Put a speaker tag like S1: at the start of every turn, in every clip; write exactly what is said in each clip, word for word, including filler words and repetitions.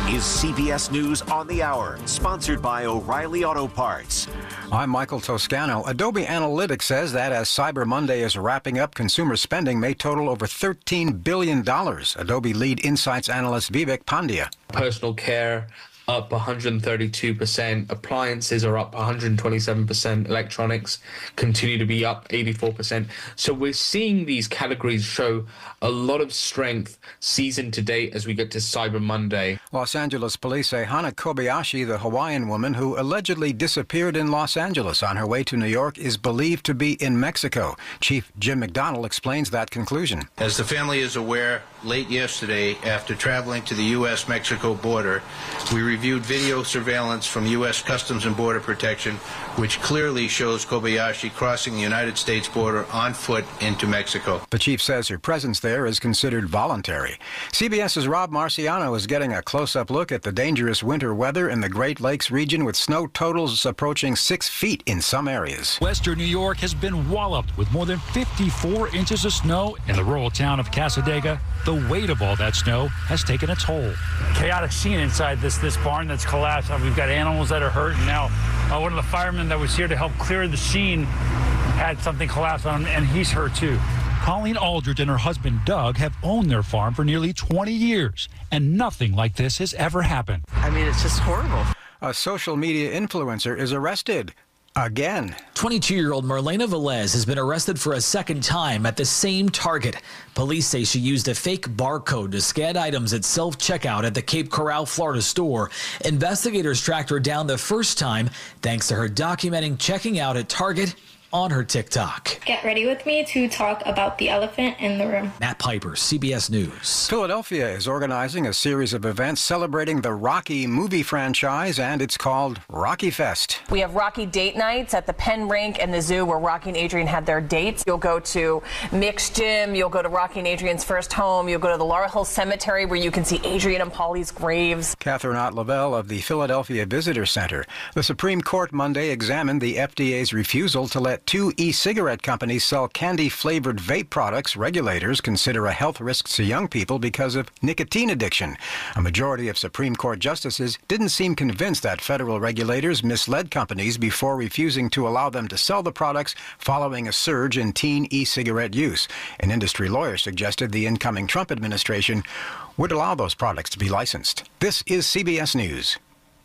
S1: is C B S News on the Hour, sponsored by O'Reilly Auto Parts.
S2: I'm Michael Toscano. Adobe Analytics says that as Cyber Monday is wrapping up, consumer spending may total over thirteen billion dollars. Adobe lead insights analyst Vivek Pandya.
S3: Personal care up one hundred thirty-two percent, appliances are up one hundred twenty-seven percent, electronics continue to be up eighty-four percent. So we're seeing these categories show a lot of strength season to date as we get to Cyber Monday.
S2: Los Angeles police say Hana Kobayashi, the Hawaiian woman who allegedly disappeared in Los Angeles on her way to New York, is believed to be in Mexico. Chief Jim McDonnell explains that conclusion.
S4: As the family is aware, late yesterday, after traveling to the U S Mexico border, we reviewed video surveillance from U S Customs and Border Protection, which clearly shows Kobayashi crossing the United States border on foot into Mexico.
S2: The chief says her presence there is considered voluntary. CBS's Rob Marciano is getting a close-up look at the dangerous winter weather in the Great Lakes region, with snow totals approaching six feet in some areas.
S5: Western New York has been walloped with more than fifty-four inches of snow in the rural town of Cassadaga. The weight of all that snow has taken a toll.
S6: Chaotic scene inside this this barn that's collapsed. Uh, we've got animals that are hurt, and now uh, one of the firemen that was here to help clear the scene had something collapse on him, and he's hurt too.
S5: Colleen Aldridge and her husband Doug have owned their farm for nearly twenty years, and nothing like this has ever happened.
S7: I mean, it's just horrible.
S2: A social media influencer is arrested. Again.
S8: twenty-two-year-old Marlena Velez has been arrested for a second time at the same Target. Police say she used a fake barcode to scan items at self-checkout at the Cape Coral, Florida store. Investigators tracked her down the first time thanks to her documenting checking out at Target on her TikTok.
S9: Get ready with me to talk about the elephant in the room.
S8: Matt Piper, C B S News.
S2: Philadelphia is organizing a series of events celebrating the Rocky movie franchise, and it's called Rocky Fest.
S10: We have Rocky date nights at the Penn Rink and the zoo where Rocky and Adrian had their dates. You'll go to Mick's Gym, you'll go to Rocky and Adrian's first home, you'll go to the Laurel Hill Cemetery where you can see Adrian and Paulie's graves.
S2: Catherine Ott Lavelle of the Philadelphia Visitor Center. The Supreme Court Monday examined the F D A's refusal to let two e-cigarette companies sell candy-flavored vape products regulators consider a health risk to young people because of nicotine addiction. A majority of Supreme Court justices didn't seem convinced that federal regulators misled companies before refusing to allow them to sell the products following a surge in teen e-cigarette use. An industry lawyer suggested the incoming Trump administration would allow those products to be licensed. This is C B S News.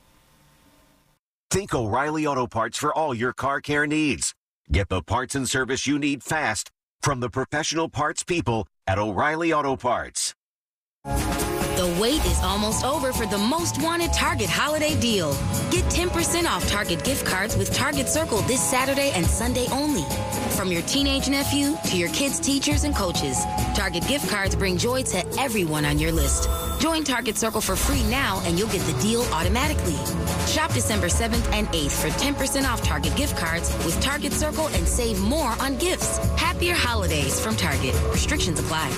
S1: Think O'Reilly Auto Parts for all your car care needs. Get the parts and service you need fast from the professional parts people at O'Reilly Auto Parts.
S11: The wait is almost over for the most wanted Target holiday deal. Get ten percent off Target gift cards with Target Circle this Saturday and Sunday only. From your teenage nephew to your kids' teachers and coaches, Target gift cards bring joy to everyone on your list. Join Target Circle for free now and you'll get the deal automatically. Shop December seventh and eighth for ten percent off Target gift cards with Target Circle and save more on gifts. Happier holidays from Target. Restrictions apply.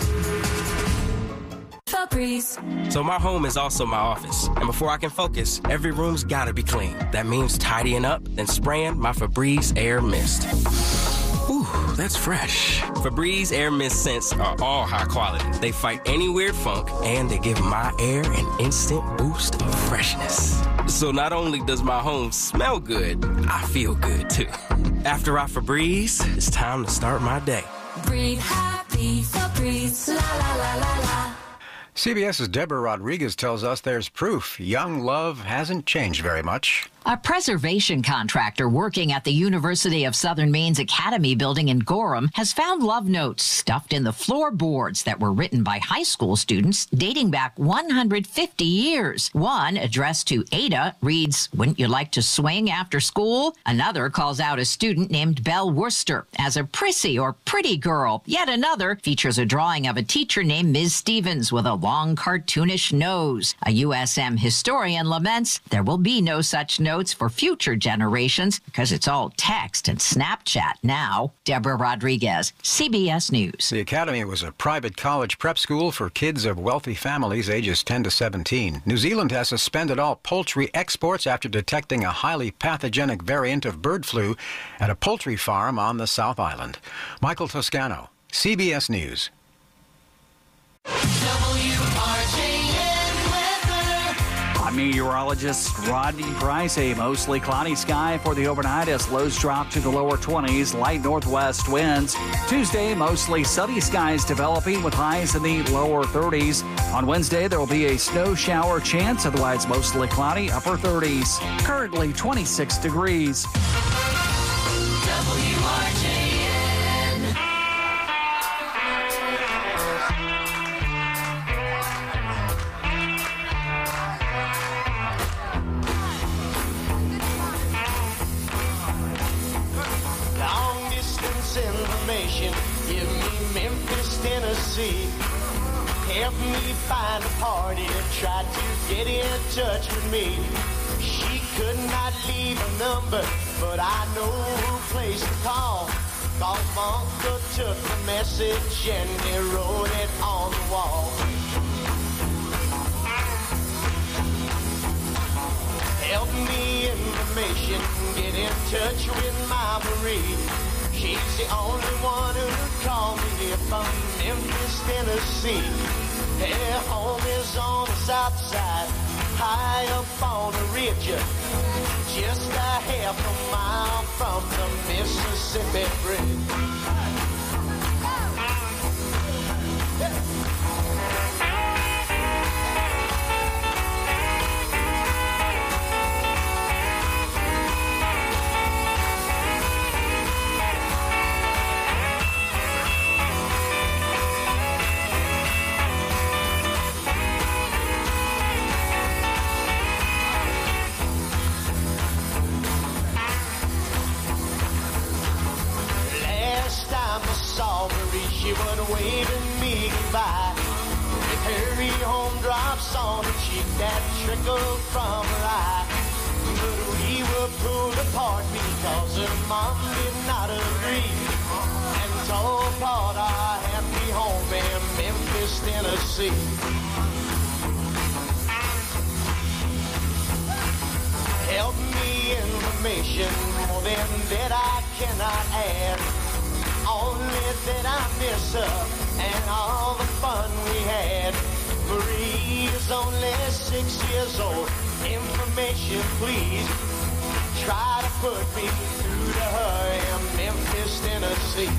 S12: Febreze. So my home is also my office. And before I can focus, every room's gotta be clean. That means tidying up, then spraying my Febreze Air Mist. Ooh, that's fresh. Febreze Air Mist scents are all high quality. They fight any weird funk, and they give my air an instant boost of freshness. So not only does my home smell good, I feel good too. After I Febreze, it's time to start my day.
S13: Breathe happy, Febreze, la la la la la.
S2: CBS's Deborah Rodriguez tells us there's proof young love hasn't changed very much.
S14: A preservation contractor working at the University of Southern Maine's Academy building in Gorham has found love notes stuffed in the floorboards that were written by high school students dating back one hundred fifty years. One, addressed to Ada, reads, "Wouldn't you like to swing after school?" Another calls out a student named Belle Worcester as a prissy or pretty girl. Yet another features a drawing of a teacher named Miz Stevens with a long cartoonish nose. A U S M historian laments there will be no such notes for future generations because it's all text and Snapchat now. Deborah Rodriguez, C B S News.
S2: The Academy was a private college prep school for kids of wealthy families ages ten to seventeen. New Zealand has suspended all poultry exports after detecting a highly pathogenic variant of bird flu at a poultry farm on the South Island. Michael Toscano, C B S News.
S13: W R J N weather
S7: I'm meteorologist Rodney Price. A mostly cloudy sky for the overnight as lows drop to the lower twenties, light northwest winds. Tuesday, mostly sunny skies developing with highs in the lower thirties. On Wednesday, there will be a snow shower chance, otherwise mostly cloudy, upper thirties. Currently twenty-six degrees.
S13: W R J N.
S15: Long distance information, give me Memphis, Tennessee. Help me find a party that tried to get in touch with me. She could not leave a number, but I know who place to call. Cause my uncle took the message and he wrote it on the wall. Help me information, get in touch with my Marie. She's the only one who called me here from Memphis, Tennessee. Her home is on the south side, high up on the ridge, just a half a mile from the Mississippi Bridge. She was waving me goodbye. With her home drops on her cheek that trickled from her eye. But we were pulled apart because her mom did not agree and tore apart our happy home in Memphis, Tennessee. Help me information, more than that I cannot add. Only that I miss her and all the fun we had. Marie is only six years old. Information, please. Try to put me through to her in Memphis, Tennessee.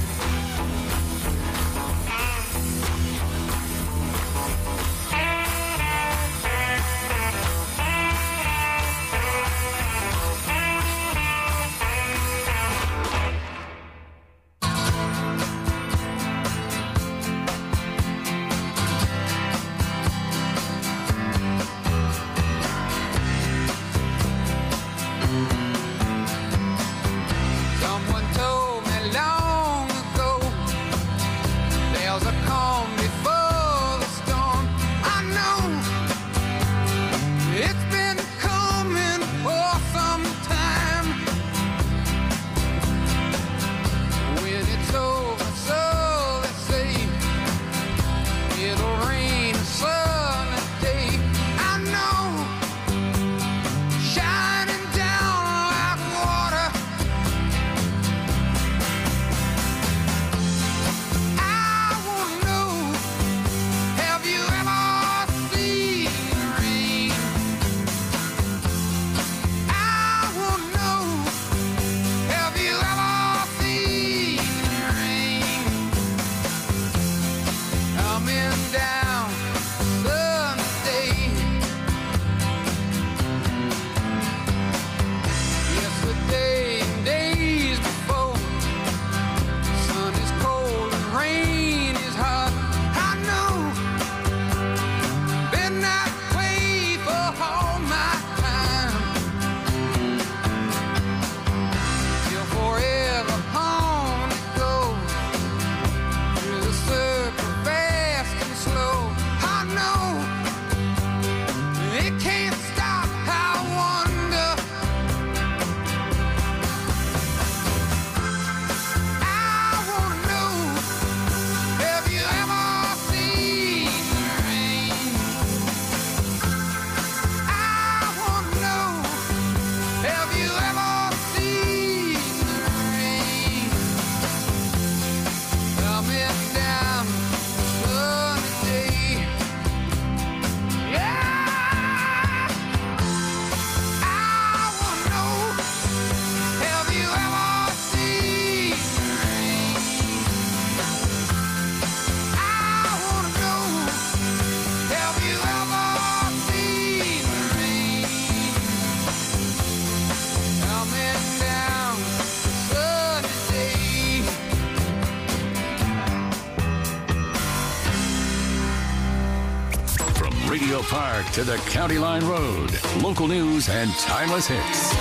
S16: Radio Park to the County Line Road. Local news and timeless hits.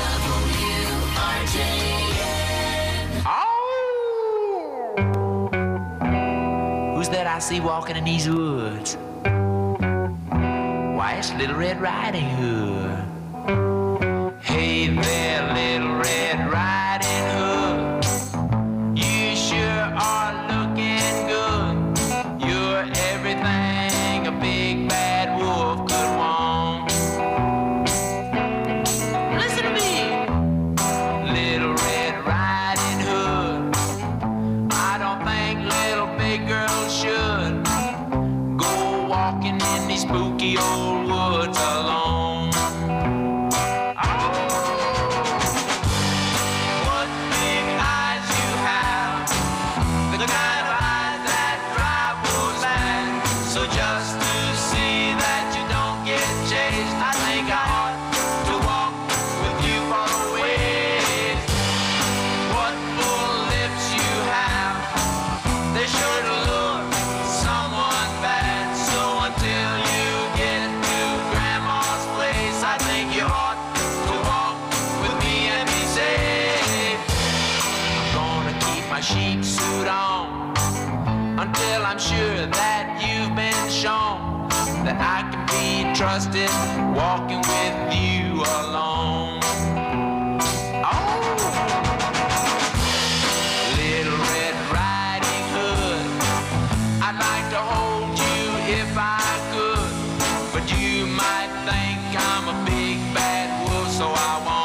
S17: Who's that I see walking in these woods? Why, it's Little Red Riding Hood. Hey there, Little Red Riding Hood. You sure are looking good. You're everything a big bad wolf could want. Listen to me, Little Red Riding Hood. I don't think little big girls should go walking in these spooky old woods alone. Sheep suit on until I'm sure that you've been shown that I can be trusted walking with you alone. Oh, Little Red Riding Hood, I'd like to hold you if I could, but you might think I'm a big bad wolf, so I won't.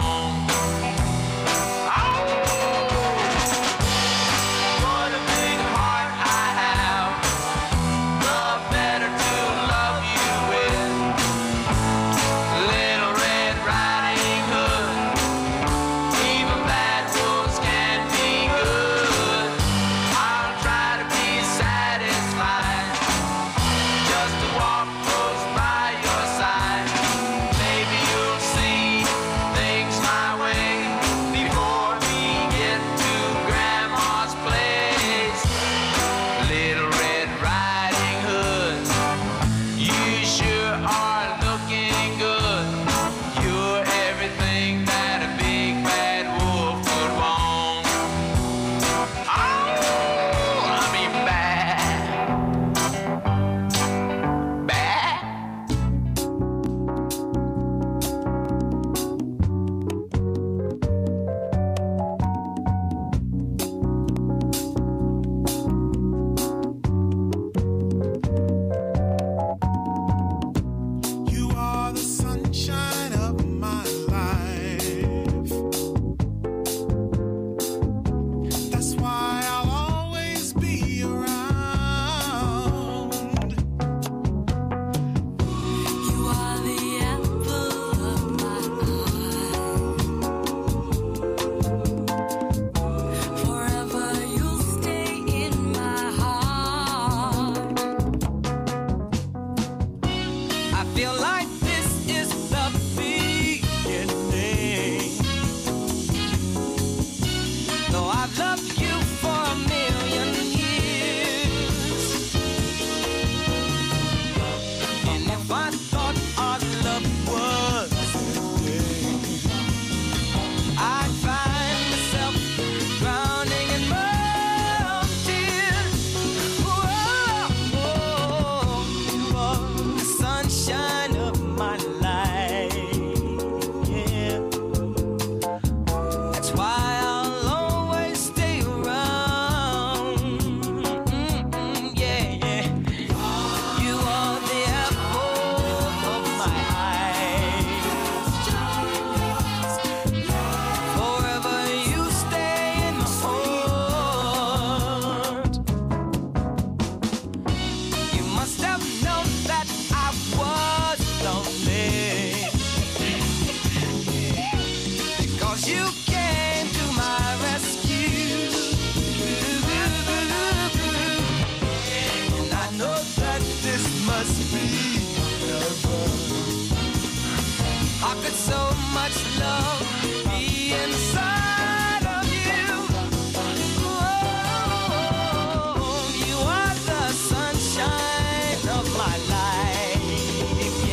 S15: You are the sunshine of my life.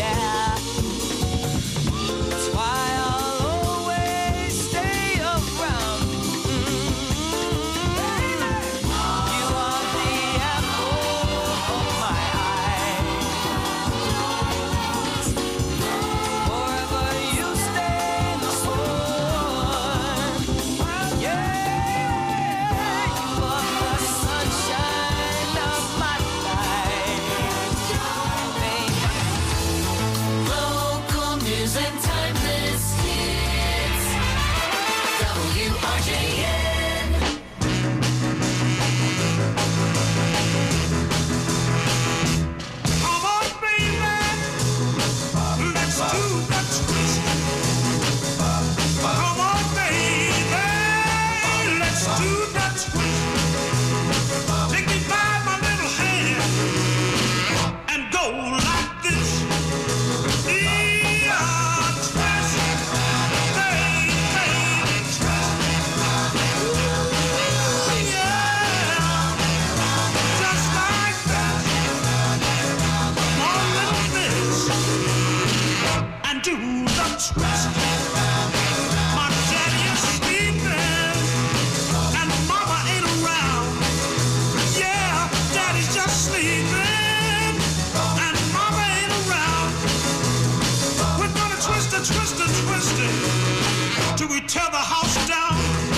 S15: twist. My daddy is sleeping and mama ain't around. Yeah, daddy's just sleeping and mama ain't around. We're gonna twist it, twist it, twist it till we tear the house down.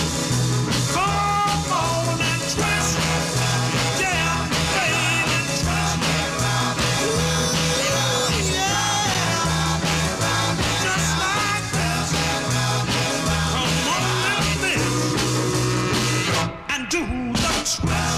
S15: Come on and twist. Yeah, baby, twist. Ooh, yeah. Just like this. Come on and this. And do the twist.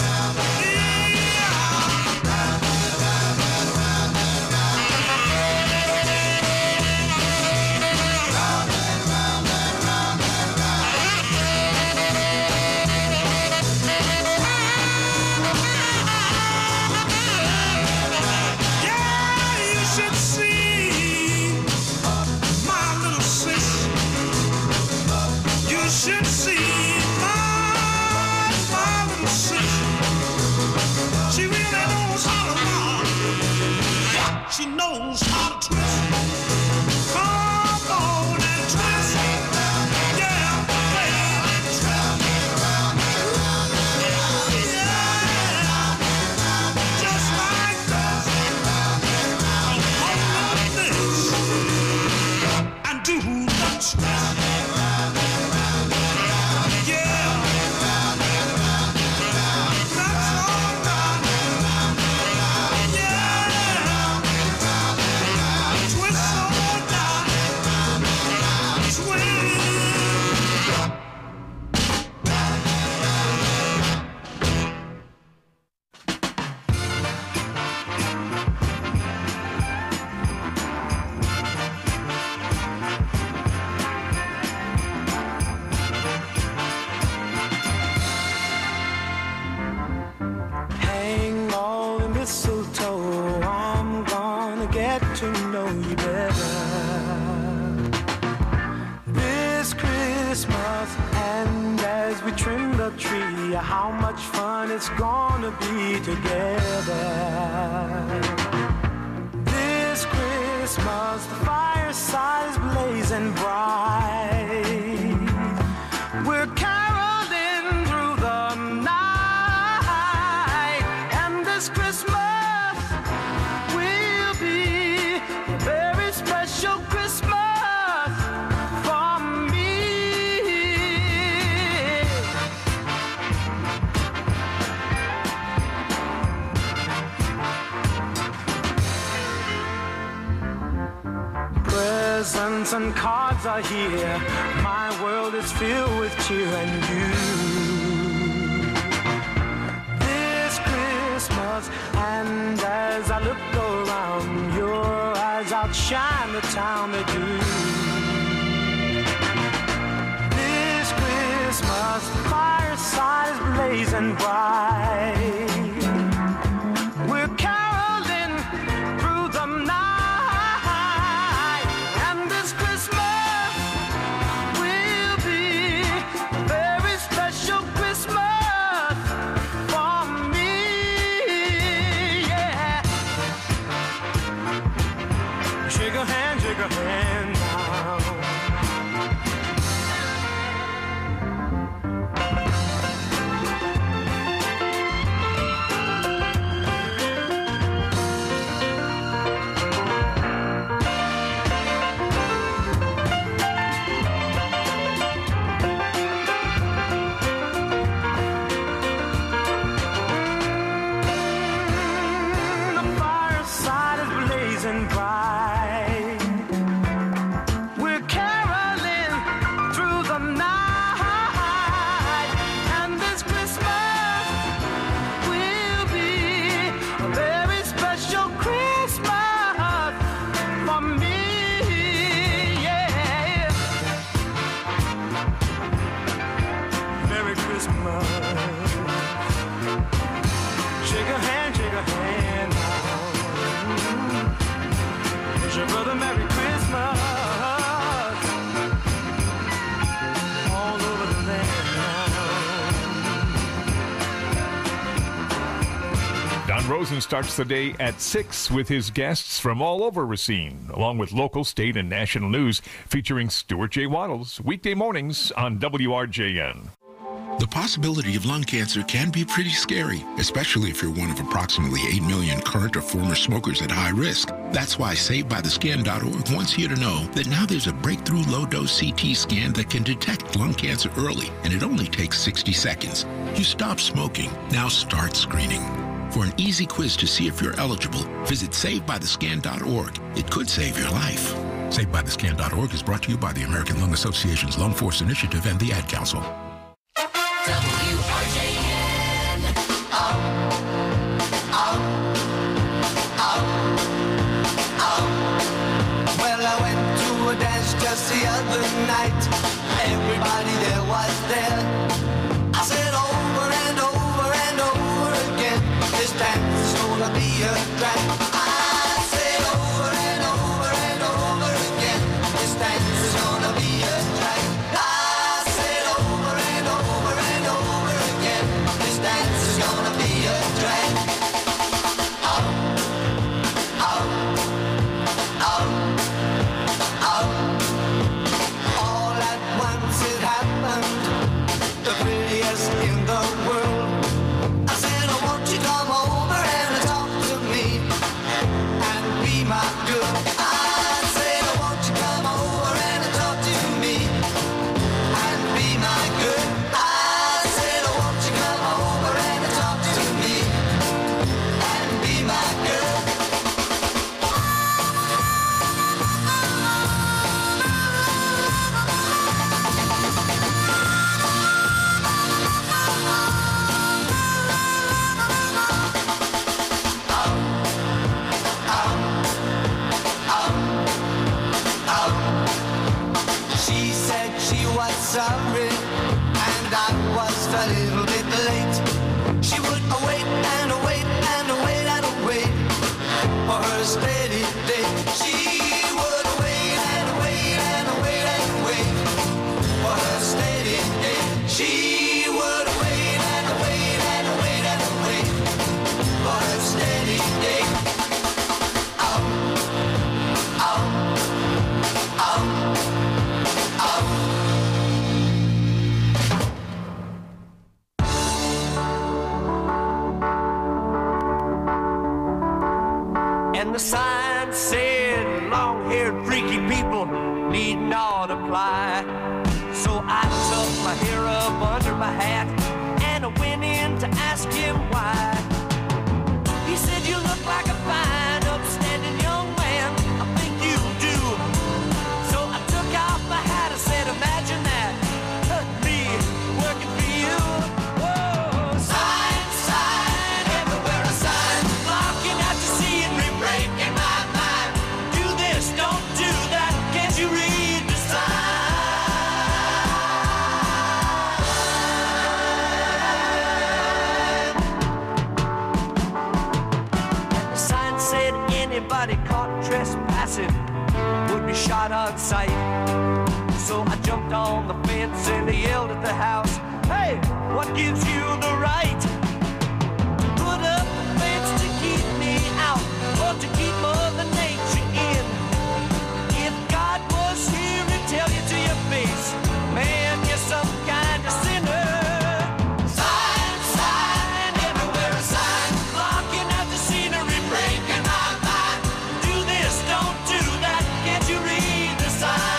S15: Should see my, my little sis. She really knows how to rock. She knows how to twist. Come on and twist. Yeah, baby, twist. Yeah, just like this. Come on this and do the twist. Hang all the mistletoe, I'm gonna get to know you better this Christmas. And as we trim the tree, how much fun it's gonna be together this Christmas. The fireside is blazing bright. We're caroling through the night, and this Christmas will be a very special Christmas for me. Presents and cards are here. My world is filled with cheer and you. This Christmas, and as I look around, your eyes outshine the town they do. This Christmas, the fireside is blazing bright. We're caroling through the night, and this Christmas will be a very special Christmas for me. Yeah. Shake a hand, shake a hand now.
S18: Rosen starts the day at six with his guests from all over Racine, along with local, state, and national news featuring Stuart J. Waddles, weekday mornings on W R J N.
S19: The possibility of lung cancer can be pretty scary, especially if you're one of approximately eight million current or former smokers at high risk. That's why Saved By The Scan dot org wants you to know that now there's a breakthrough low-dose C T scan that can detect lung cancer early, and it only takes sixty seconds. You stop smoking, now start screening. For an easy quiz to see if you're eligible, visit Saved By The Scan dot org. It could save your life. Saved By The Scan dot org is brought to you by the American Lung Association's Lung Force Initiative and the Ad Council.
S13: W R J N. Oh, oh, oh, oh. Well, I went to a dance just the other night. Everybody there was there. I said over and over and over again, this dance is gonna be a drag. I said over and over and over again, this dance is gonna be a drag. I said over and over and over again, this dance is gonna be a drag. Oh, oh, oh, oh. All at once it happened, the prettiest in the world. I said, oh, won't you come over and talk to me and be my girl? I said, oh, won't you come over and talk to me and be my girl? I said, oh, won't you come over and talk to me and be my girl? She said she was sorry, and I was a little bit late. She would wait and wait and wait and wait for her steady date. She would wait and wait and wait and wait for her steady date. She would wait and wait and wait and wait for her steady date. Oh, oh, oh. And the sign said, long-haired freaky people need not apply. So I tucked my hair up under my hat and I went in to ask him why. He said, you look like a fine, upstanding young man. I think you do. So I took off my hat and said, imagine that, me working for you. Whoa, sign, sign, everywhere a sign, blocking out to see and re-breaking my mind. Do this, don't do that, can't you read the sign? The sign said anybody caught trespassing would be shot on sight. So I jumped on the fence and I yelled at the house, hey, what gives you the right to put up a fence to keep me out or to keep Mother Nature in? If God was here to tell you to your face, man, you're some kind of sinner. Sign, sign, everywhere a sign, blocking out the scenery, breaking my mind. Do this, don't do that, can't you read the sign?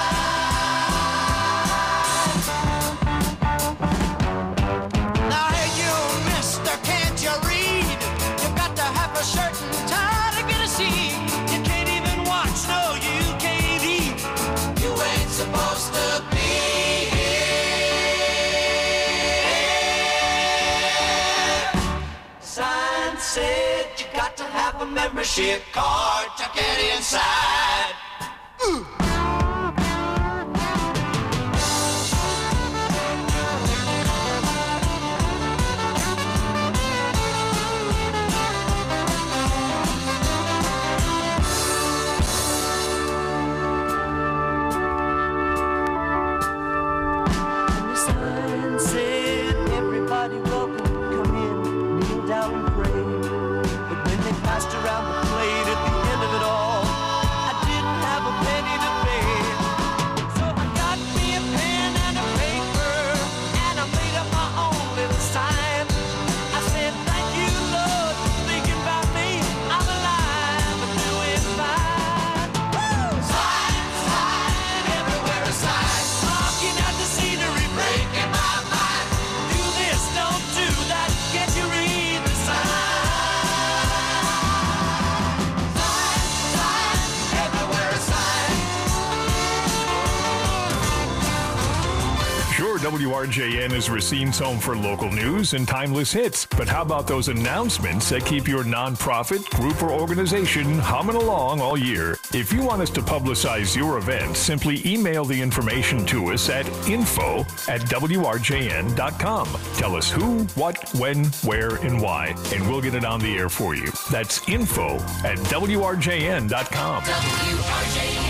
S13: Now, hey, you mister, can't you read? You've got to have a shirt and tie to get a seat. You can't even watch, no, you can't eat. You ain't supposed to be here. Sign said you got to have a membership card to get inside. Ooh. And the sign said, everybody welcome, come in, kneel down and pray.
S18: W R J N is Racine's home for local news and timeless hits. But how about those announcements that keep your nonprofit, group, or organization humming along all year? If you want us to publicize your event, simply email the information to us at info at W R J N dot com. Tell us who, what, when, where, and why, and we'll get it on the air for you. That's info at W R J N dot com.
S13: W R J N.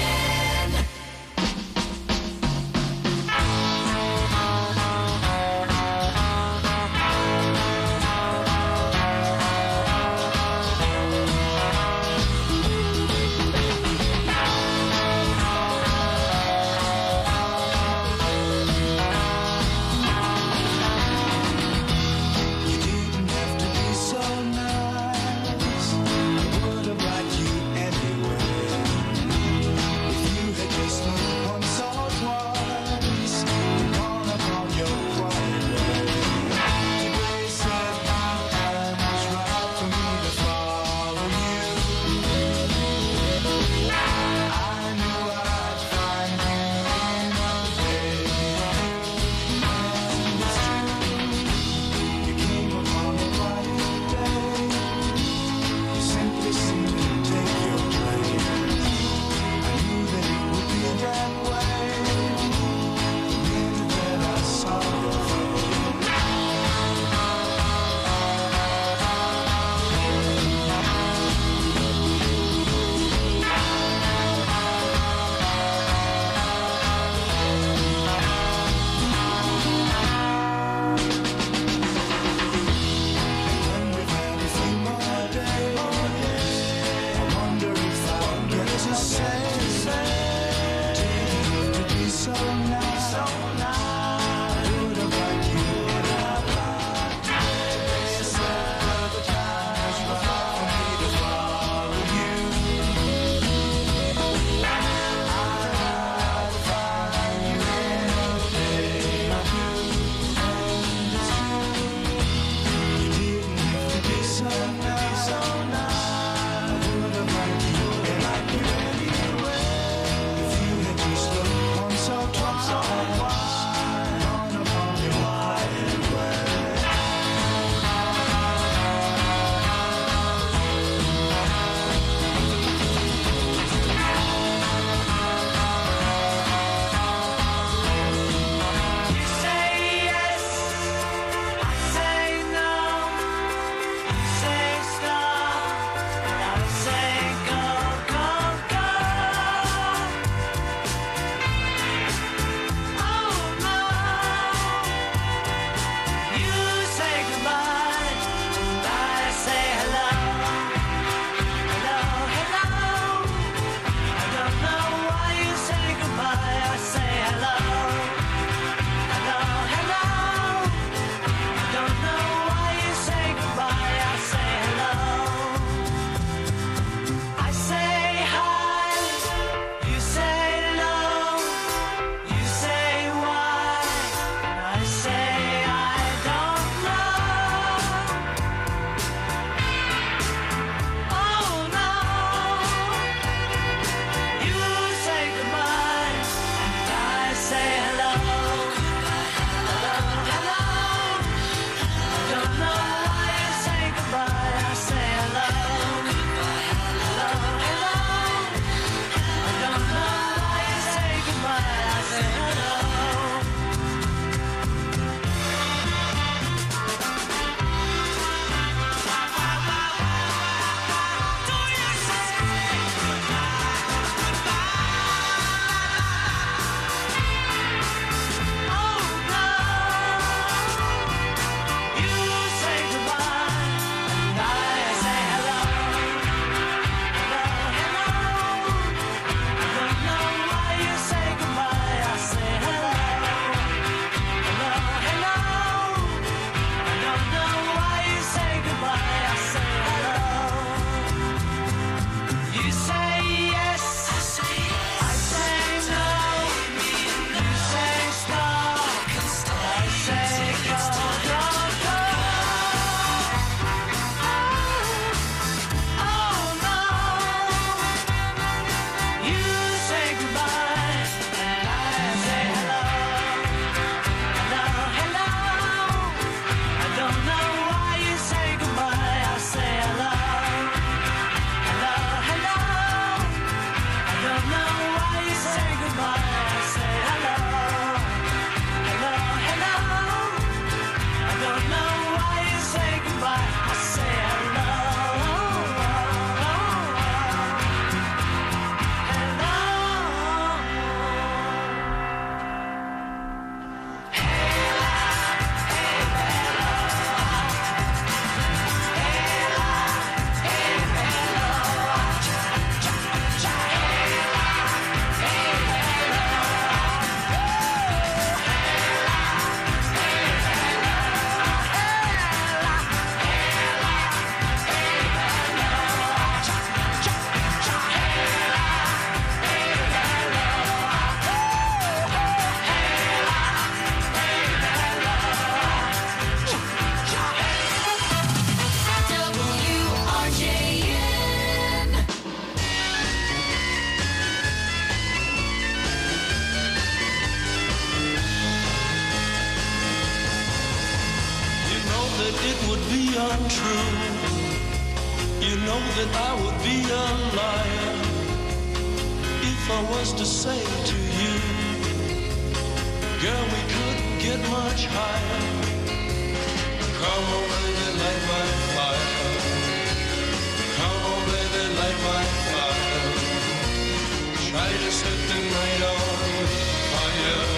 S13: untrue, you know that I would be a liar if I was to say to you, girl, we couldn't get much higher. Come on, baby, light my fire. Come on, baby, light my fire. Try to set the night on fire.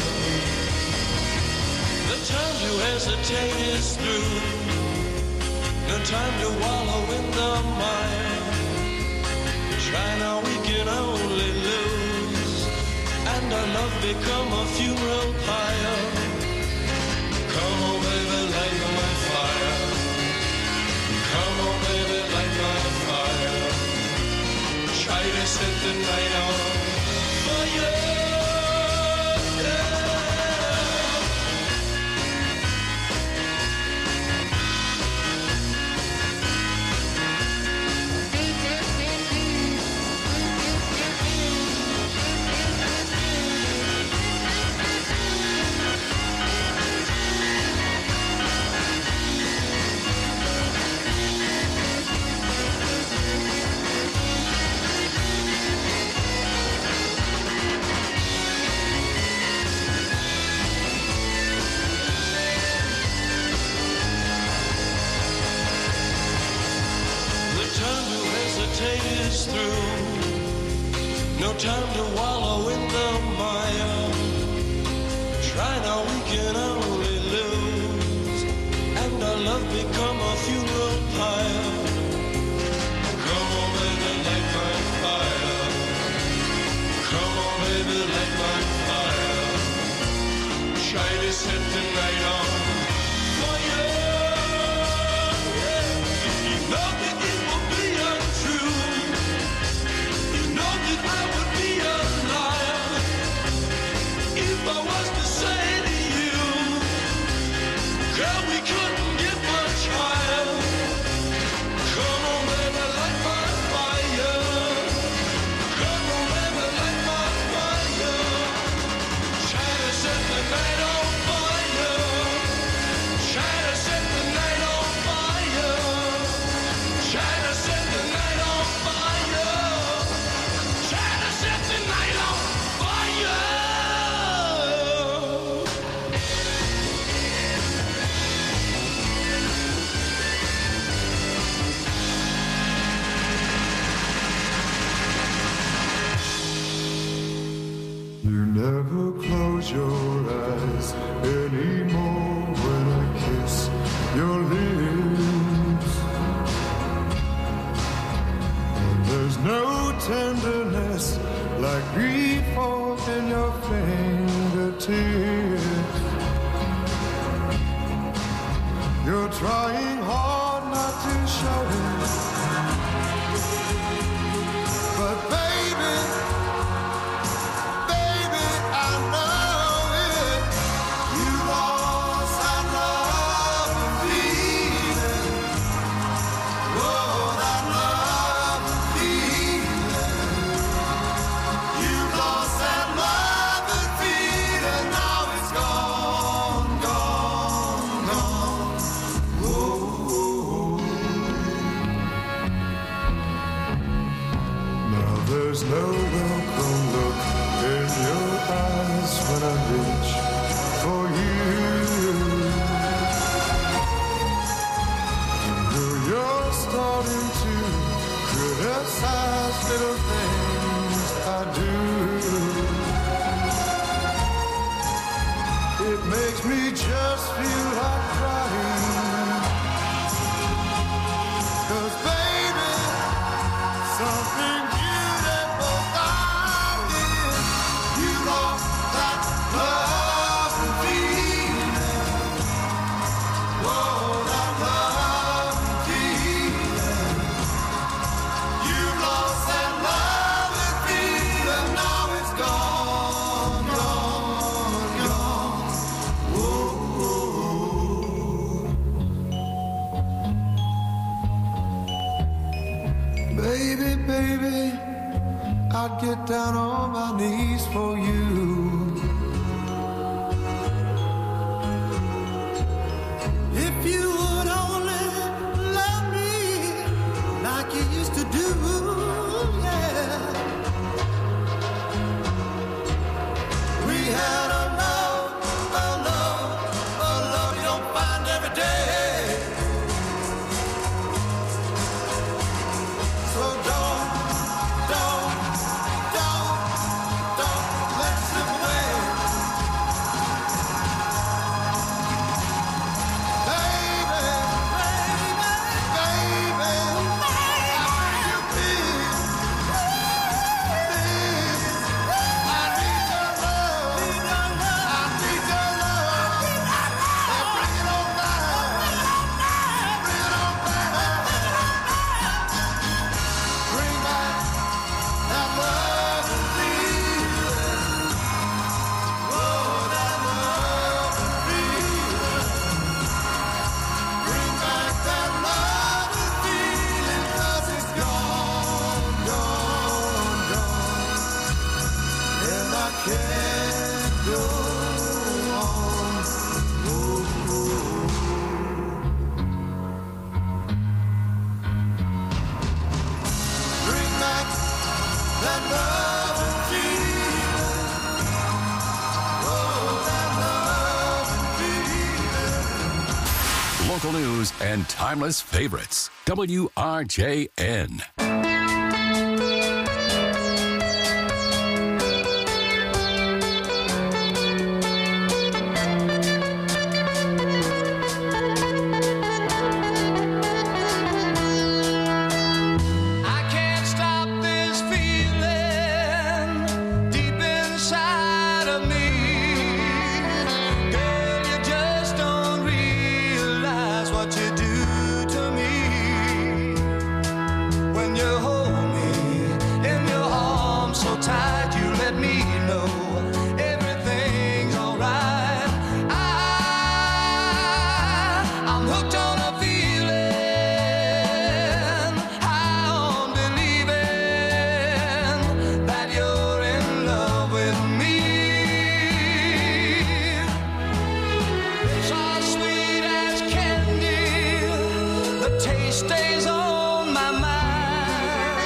S13: The time to hesitate is through. No time to wallow in the mire. Try now, we can only lose, and our love become a funeral pyre. Come on, baby, light my fire. Come on, baby, light my fire. Try to set the night on fire. Is through. No time to wallow in the mire. Try now, we can only lose, and our love become a funeral pyre. Come on, baby, light my fire. Come on, baby, light my fire. Try to set the night on fire. You know that it will be untrue. I would be a liar if I was to say to you, girl, we couldn't get much higher. Come on, baby, light my fire. Come on, baby, light my fire. Try to set the night on fire. Try to set the night on fire. Try to set the night on fire. Set the night on fire.
S20: You never close your eyes anymore when I kiss your lips. And there's no tenderness like grief in your fingertips. You're trying hard not to show it, but baby, baby, I know it. You lost that love and feeling. Oh, that love and feeling. You lost that love and feeling. Now it's gone, gone, gone. Whoa. Now there's no welcome look in your eyes when I reach for you. Though you're starting to criticize little things I do, it makes me just feel like crying. 'Cause baby, something beautiful I did. You lost that love and feeling. Whoa, that love and feeling. You lost that love and feeling. Now it's gone, gone, gone. Whoa, whoa. Baby, baby, I'd get down on my knees for you. If you would only
S13: yeah. We had a love, a love, a love you don't find every day. So don't, don't, don't, don't let it slip away. Baby, baby, baby, I bring you peace. Please, I need your love. I need your love. And bring it on back. Bring it on back. Bring back that love and feeling. Oh, that love and feeling. Bring back that love and feeling, 'cause it's gone, gone, gone. And I can't go on. Oh, oh. Bring back that love and feeling. Oh, that love and feeling.
S16: Local news and timeless favorites. W R J N.
S13: I can't stop this feeling deep inside of me. Girl, you just don't realize what you do to me. When you hold me in your arms so tight, you let me know everything's alright. I, I'm hooked on a feeling, high on believing that you're in love with me. So sweet as candy, the taste stays on my mind.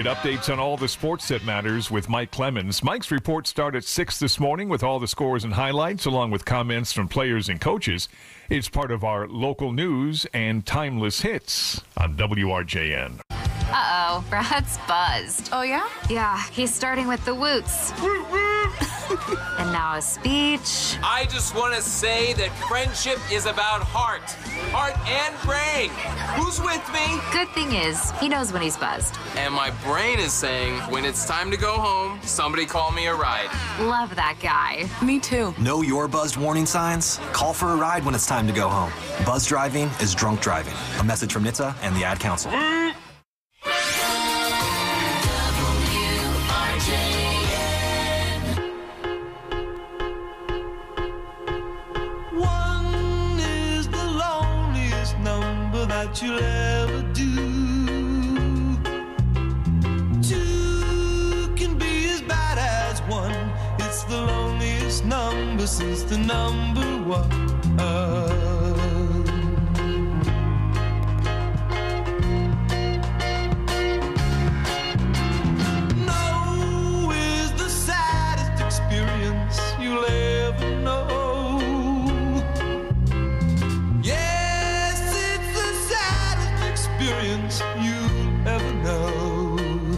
S18: Get updates on all the sports that matters with Mike Clemens. Mike's reports start at six this morning with all the scores and highlights, along with comments from players and coaches. It's part of our local news and timeless hits on W R J N.
S21: Uh-oh, Brad's buzzed.
S22: Oh, yeah?
S21: Yeah, he's starting with the woots. And now a speech.
S23: I just want to say that friendship is about heart. Heart and brain. Who's with me?
S21: Good thing is, he knows when he's buzzed.
S23: And my brain is saying, when it's time to go home, somebody call me a ride.
S21: Love that guy.
S22: Me too.
S24: Know your buzzed warning signs? Call for a ride when it's time to go home. Buzz driving is drunk driving. A message from N H T S A and the Ad Council.
S13: That you'll ever do. Two can be as bad as one. It's the loneliest number since the number one. No is the saddest experience you'll ever know. Experience you'll ever know.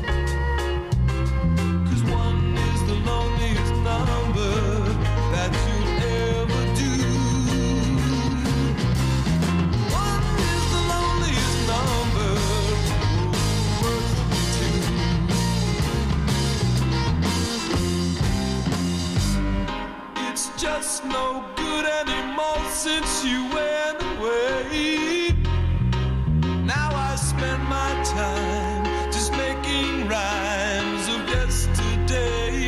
S13: Cause one is the loneliest number that you'll ever do. One is the loneliest number, worth two. It's just no good anymore since you went away. Now I spend my time just making rhymes of yesterday.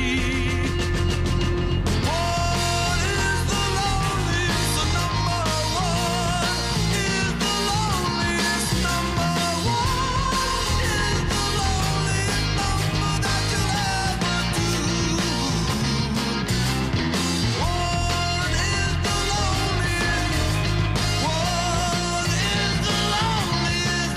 S13: One is the loneliest number, one is the loneliest number, one is the loneliest number that you'll ever do. One is the loneliest, one is the loneliest.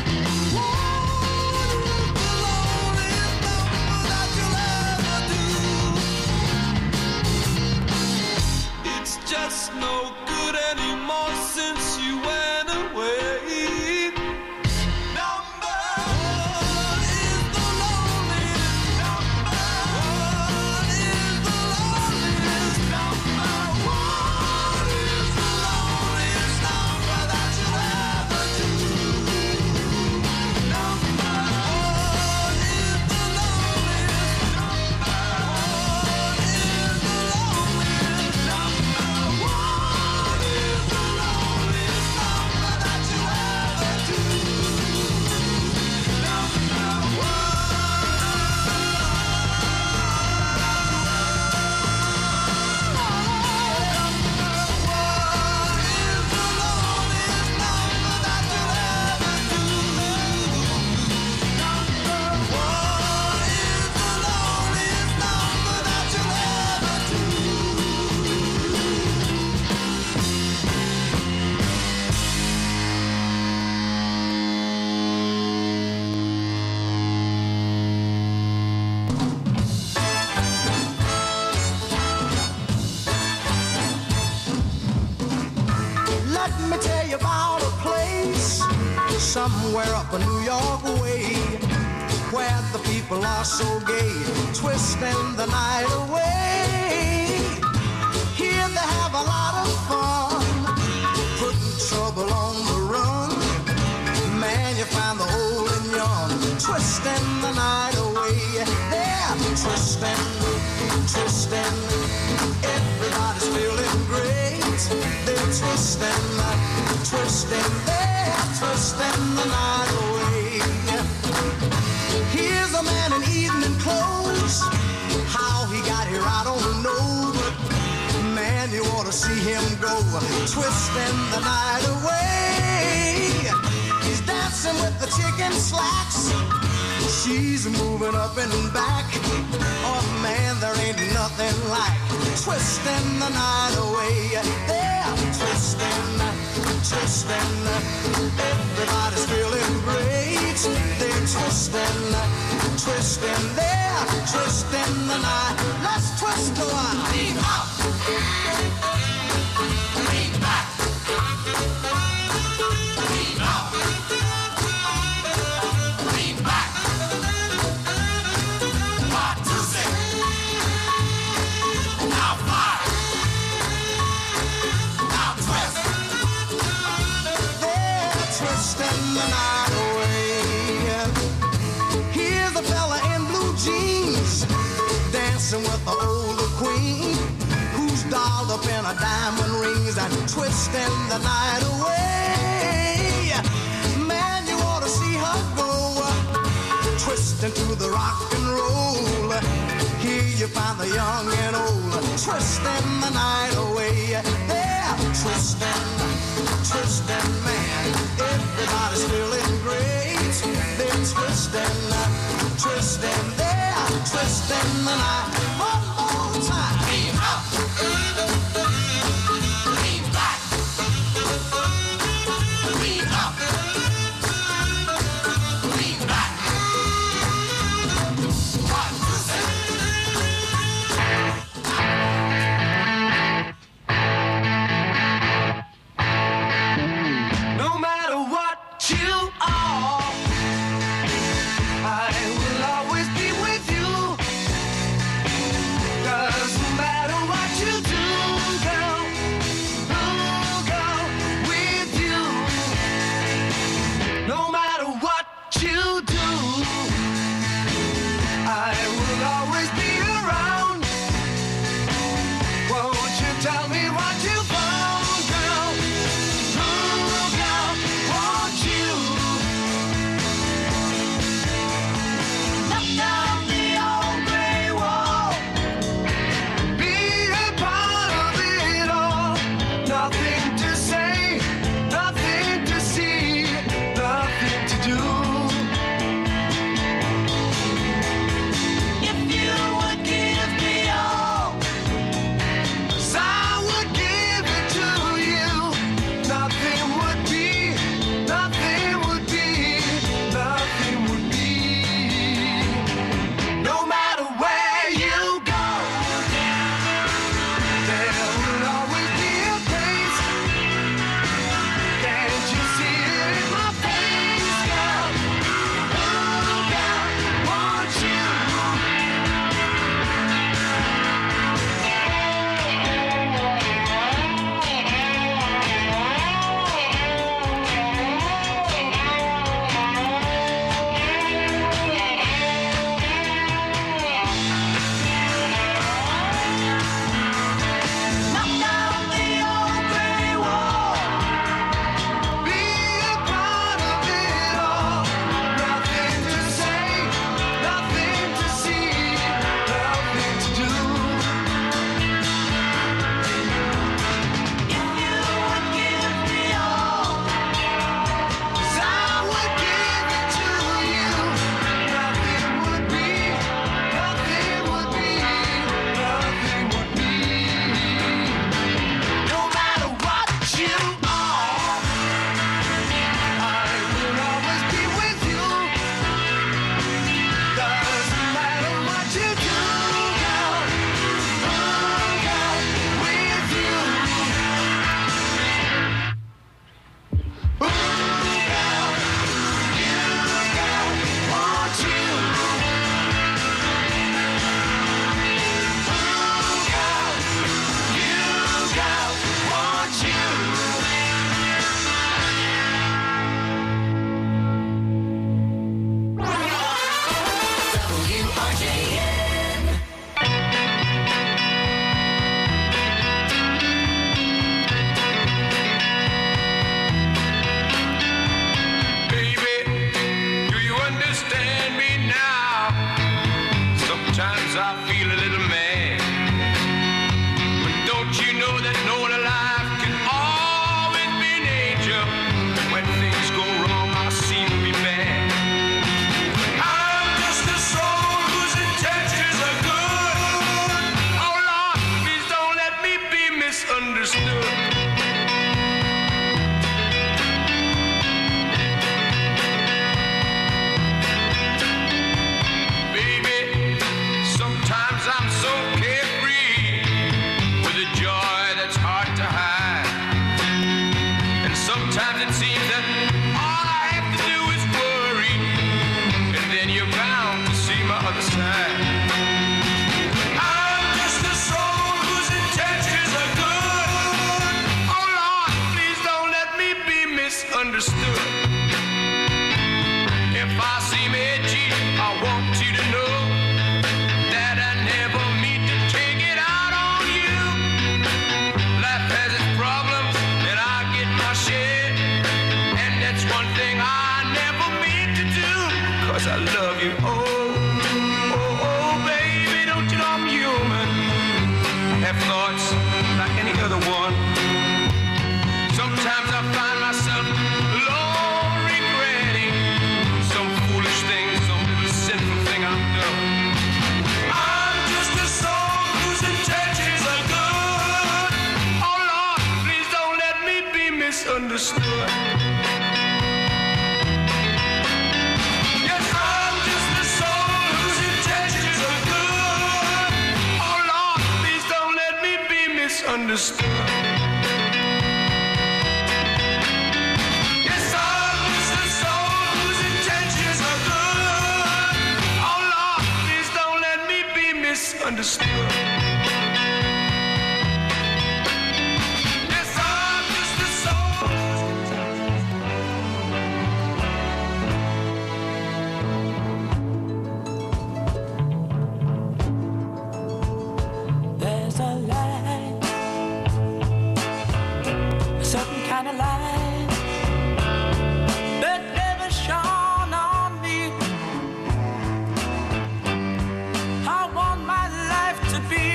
S13: It's just no good anymore since you went away. Number one is the loneliest. Number one is the loneliest. Number one is the loneliest number that you'll ever do. Number one is the loneliest. Number one is the loneliest. Number one is the loneliest number that you'll ever do. Number one. Let me tell you about a place somewhere up a New York way where the people are so gay, twisting the night away. Here they have a lot of fun, putting trouble on the run. Man, you find the old and young, twisting the night away. They're twisting, twisting, everybody's feeling great. They're twisting, twisting, they're twisting the night away. Here's a man in evening clothes. How he got here, I don't know. But man, you ought to see him go, twisting the night away. He's dancing with the chicken slacks. She's moving up and back. Oh man, there ain't nothing like twisting the night away. They're twisting, twisting. Everybody's feeling great. They're twisting, twisting there, twisting the night. Let's twist a while. Lean up, lean back, lean up, lean back. One, two, six. Now five. Now twist. They're twisting the night away. Here's a fella in blue jeans dancing with the older queen, who's dolled up in a diamond rings and twisting the night away. Man, you ought to see her go, twisting to the rock and roll. Here you find the young and old, twisting the night away. They're twisting, twisting, man. Everybody's feeling great. They're twisting, twisting, they're twisting the night. One more time. Lean up, lean back, lean up, lean back. One, two, three. No matter what you are, I will always be with you.
S17: it seems that all I have to do is worry, and then you're bound to see my other side. I'm just a soul whose intentions are good. Oh Lord, please don't let me be misunderstood. If I seem edgy, I want you to know that I never mean to take it out on you. Life has its problems, and I get my share, and that's one thing I never mean to do, 'cause I love you. Oh, oh, oh, baby, don't you know I'm human? Have thoughts like any other one. Sometimes I find myself alone, regretting some foolish thing, some little sinful thing I've done. I'm just a soul whose intentions are good. Oh Lord, please don't let me be misunderstood. Yes, I'm just a soul whose intentions are good. Oh Lord, please don't let me be misunderstood. Yes, I'm just a soul whose intentions are good. Oh Lord, please don't let me be misunderstood. Yes, I'm just a soul.
S3: There's a light, a certain kind of light that never shone on me. I want my life to be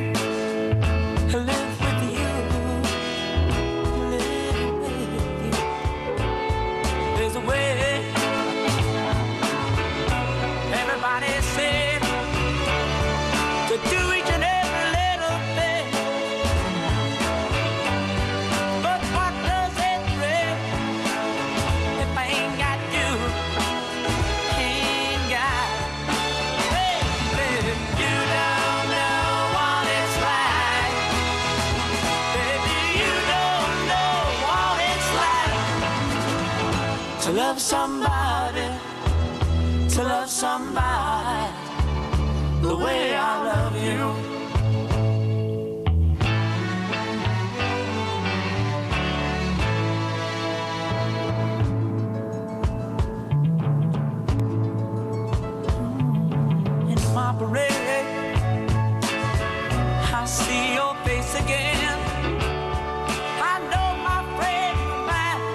S3: live with you, live with you. There's a way. Everybody said to do each and every little thing. But what does it bring if I ain't got you? Ain't got, baby, you don't know what it's like. Baby, you don't know what it's like to love somebody, to love somebody the way I love you. In my parade, I see your face again. I know my friend of mine.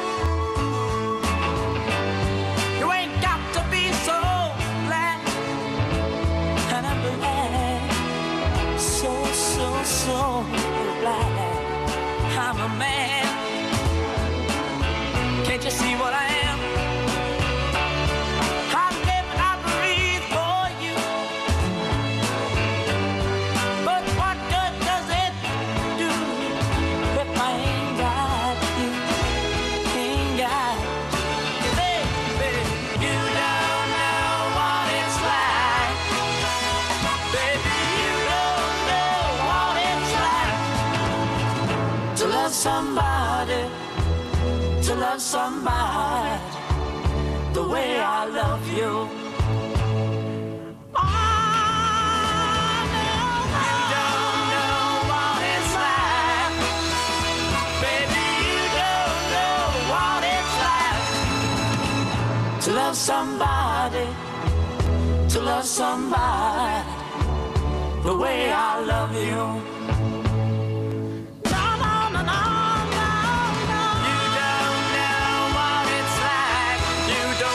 S3: You ain't got to be so glad, and I'm glad, so, so, so glad I'm a man. Can't you see what I am? I live and I breathe for you. But what good does it do if I ain't got you? Ain't got you. Baby, you don't know what it's like. Baby, you don't know what it's like to love somebody, to love somebody the way I love you. Oh, no, you don't know what it's like. Baby, you don't know what it's like to love somebody, to love somebody the way I love you.